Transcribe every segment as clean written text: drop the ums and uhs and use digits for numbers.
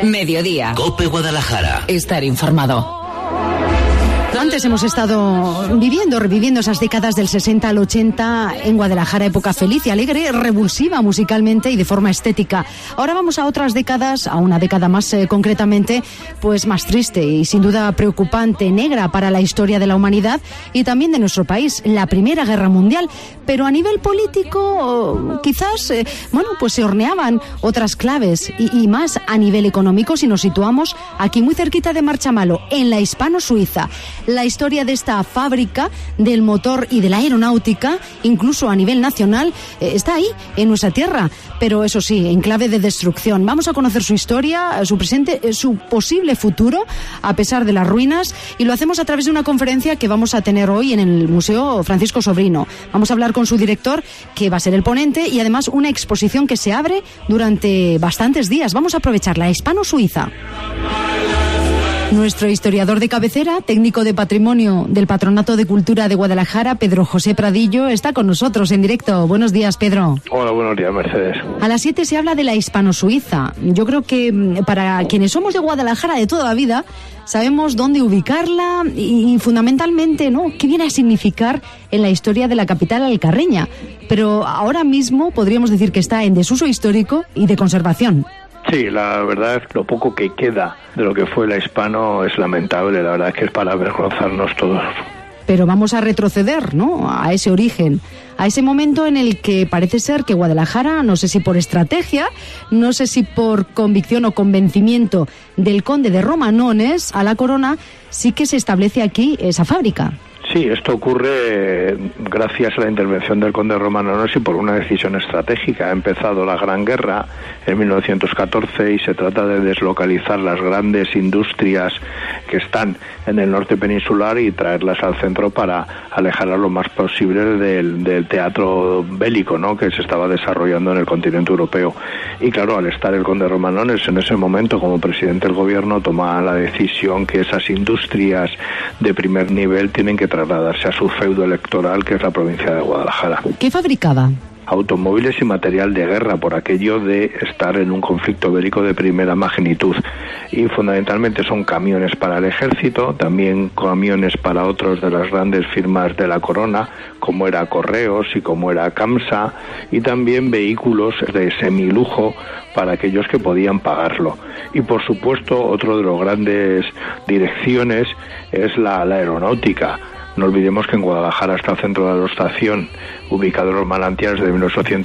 Mediodía. COPE Guadalajara. Estar informado. Antes hemos estado reviviendo esas décadas del 60 al 80 en Guadalajara, época feliz y alegre, revulsiva musicalmente y de forma estética. Ahora vamos a otras décadas, a una década más concretamente, pues más triste y sin duda preocupante, negra para la historia de la humanidad y también de nuestro país, la Primera Guerra Mundial. Pero a nivel político, quizás, pues se horneaban otras claves y más a nivel económico si nos situamos aquí muy cerquita de Marchamalo, en la Hispano-Suiza. La historia de esta fábrica del motor y de la aeronáutica, incluso a nivel nacional, está ahí, en nuestra tierra, pero eso sí, en clave de destrucción. Vamos a conocer su historia, su presente, su posible futuro, a pesar de las ruinas, y lo hacemos a través de una conferencia que vamos a tener hoy en el Museo Francisco Sobrino. Vamos a hablar con su director, que va a ser el ponente, y además una exposición que se abre durante bastantes días. Vamos a aprovechar la Hispano-Suiza. Nuestro historiador de cabecera, técnico de patrimonio del Patronato de Cultura de Guadalajara, Pedro José Pradillo, está con nosotros en directo. Buenos días, Pedro. Hola, buenos días, Mercedes. A las 7 se habla de la Hispano-Suiza. Yo creo que para quienes somos de Guadalajara de toda la vida, sabemos dónde ubicarla y fundamentalmente, ¿no?, qué viene a significar en la historia de la capital alcarreña. Pero ahora mismo podríamos decir que está en desuso histórico y de conservación. Sí, la verdad es que lo poco que queda de lo que fue la Hispano es lamentable, la verdad es que es para avergonzarnos todos. Pero vamos a retroceder, ¿no?, a ese origen, a ese momento en el que parece ser que Guadalajara, no sé si por estrategia, no sé si por convicción o convencimiento del conde de Romanones a la corona, sí que se establece aquí esa fábrica. Sí, esto ocurre gracias a la intervención del conde Romanones y por una decisión estratégica. Ha empezado la Gran Guerra en 1914 y se trata de deslocalizar las grandes industrias que están en el norte peninsular y traerlas al centro para alejarlas lo más posible del teatro bélico, ¿no?, que se estaba desarrollando en el continente europeo. Y claro, al estar el conde Romanones en ese momento como presidente del gobierno, toma la decisión que esas industrias de primer nivel tienen que trasladarse a su feudo electoral, que es la provincia de Guadalajara. ¿Qué fabricaba? Automóviles y material de guerra, por aquello de estar en un conflicto bélico de primera magnitud. Y fundamentalmente son camiones para el ejército, también camiones para otros de las grandes firmas de la corona, como era Correos y como era Camsa, y también vehículos de semilujo para aquellos que podían pagarlo. Y por supuesto, otro de los grandes direcciones es la aeronáutica. No olvidemos que en Guadalajara está el centro de aerostación, ubicado en los manantiales de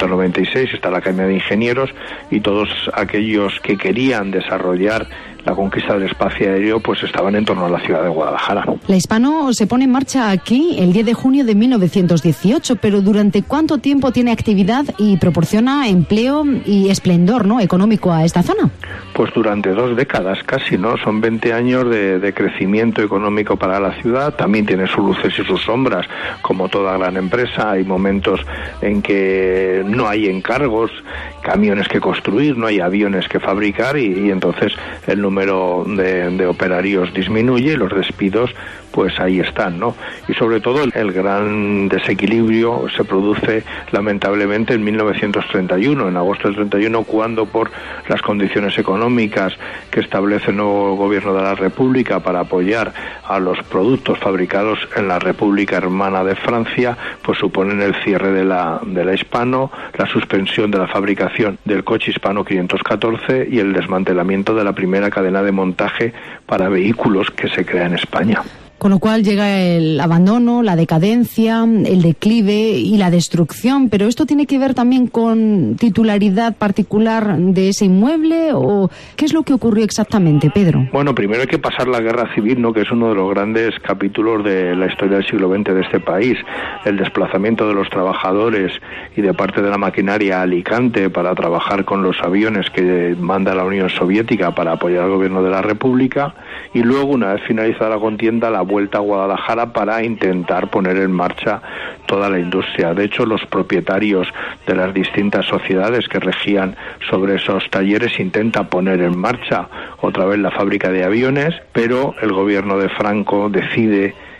1896, está la Academia de Ingenieros, y todos aquellos que querían desarrollar la conquista del espacio aéreo pues estaban en torno a la ciudad de Guadalajara. La Hispano se pone en marcha aquí el 10 de junio de 1918, pero ¿durante cuánto tiempo tiene actividad y proporciona empleo y esplendor, ¿no?, económico a esta zona? Pues durante 2 décadas casi, ¿no? Son 20 años de crecimiento económico para la ciudad. También tiene sus luces y sus sombras, como toda gran empresa. Hay momentos en que no hay encargos, camiones que construir, no hay aviones que fabricar y entonces el número de operarios disminuye y los despidos pues ahí están, ¿no? Y sobre todo el gran desequilibrio se produce lamentablemente en 1931, en agosto del 31, cuando por las condiciones económicas que establece el nuevo gobierno de la República para apoyar a los productos fabricados en la República Hermana de Francia, pues suponen el cierre de la Hispano, la suspensión de la fabricación del coche Hispano 514 y el desmantelamiento de la primera cadena de montaje para vehículos que se crea en España. Con lo cual llega el abandono, la decadencia, el declive y la destrucción. Pero ¿esto tiene que ver también con titularidad particular de ese inmueble o qué es lo que ocurrió exactamente, Pedro? Bueno, primero hay que pasar la Guerra Civil, ¿no?, que es uno de los grandes capítulos de la historia del siglo XX de este país. El desplazamiento de los trabajadores y de parte de la maquinaria a Alicante para trabajar con los aviones que manda la Unión Soviética para apoyar al gobierno de la República, y luego, una vez finalizada la contienda, la vuelta a Guadalajara para intentar poner en marcha toda la industria. De hecho, los propietarios de las distintas sociedades que regían sobre esos talleres intentan poner en marcha otra vez la fábrica de aviones, pero el gobierno de Franco decide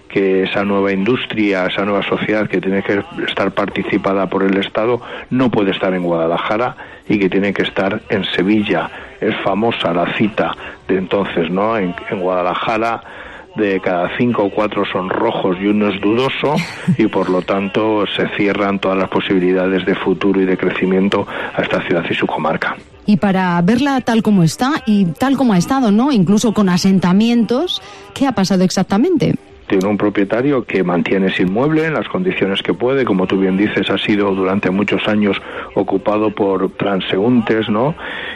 que esa nueva industria, esa nueva sociedad que tiene que estar participada por el Estado no puede estar en Guadalajara y que tiene que estar en Sevilla. Es famosa la cita de entonces, ¿no? En Guadalajara, de cada 5 o 4 son rojos y uno es dudoso, y por lo tanto se cierran todas las posibilidades de futuro y de crecimiento a esta ciudad y su comarca. Y para verla tal como está y tal como ha estado, ¿no? Incluso con asentamientos, ¿qué ha pasado exactamente? Tiene un propietario que mantiene ese inmueble en las condiciones que puede. Como tú bien dices, ha sido durante muchos años ocupado por transeúntes, ¿no?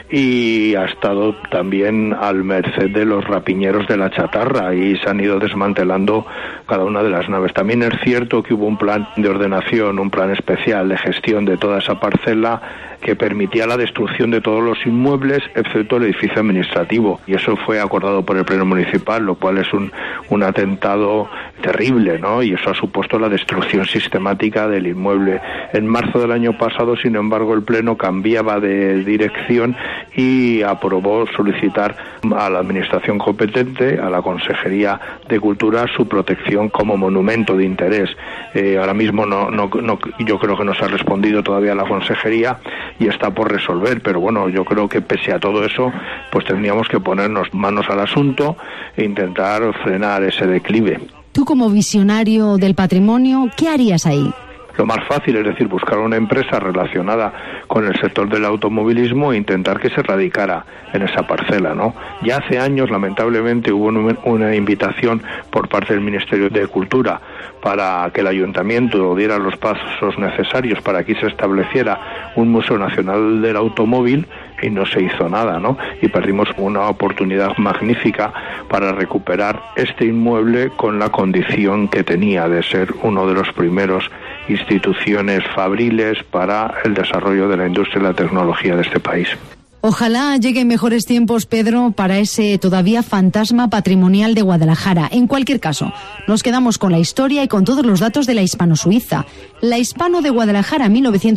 Y ha estado también al merced de los rapiñeros de la chatarra, y se han ido desmantelando cada una de las naves. También es cierto que hubo un plan de ordenación, un plan especial de gestión de toda esa parcela que permitía la destrucción de todos los inmuebles excepto el edificio administrativo, y eso fue acordado por el Pleno Municipal, lo cual es un atentado terrible, ¿no? Y eso ha supuesto la destrucción sistemática del inmueble. En marzo del año pasado, sin embargo, el Pleno cambiaba de dirección y aprobó solicitar a la administración competente, a la Consejería de Cultura, su protección como monumento de interés. Ahora mismo yo creo que no se ha respondido todavía a la Consejería y está por resolver, pero bueno, yo creo que pese a todo eso, pues tendríamos que ponernos manos al asunto e intentar frenar ese declive. Tú, como visionario del patrimonio, ¿qué harías ahí? Lo más fácil es decir, buscar una empresa relacionada con el sector del automovilismo e intentar que se radicara en esa parcela, ¿no? Ya hace años, lamentablemente, hubo una invitación por parte del Ministerio de Cultura para que el Ayuntamiento diera los pasos necesarios para que se estableciera un Museo Nacional del Automóvil, y no se hizo nada, ¿no? Y perdimos una oportunidad magnífica para recuperar este inmueble con la condición que tenía de ser uno de los primeros instituciones fabriles para el desarrollo de la industria y la tecnología de este país. Ojalá lleguen mejores tiempos, Pedro, para ese todavía fantasma patrimonial de Guadalajara. En cualquier caso, nos quedamos con la historia y con todos los datos de la Hispano-Suiza. La Hispano de Guadalajara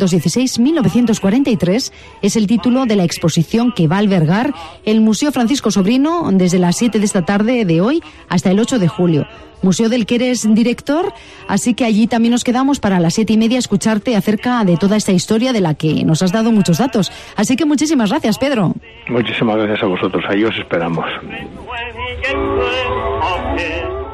1916-1943 es el título de la exposición que va a albergar el Museo Francisco Sobrino desde las 7 de esta tarde de hoy hasta el 8 de julio. Museo del que eres director, así que allí también nos quedamos para las 7:30 escucharte acerca de toda esta historia de la que nos has dado muchos datos. Así que muchísimas gracias, Pedro. Muchísimas gracias a vosotros, ahí os esperamos.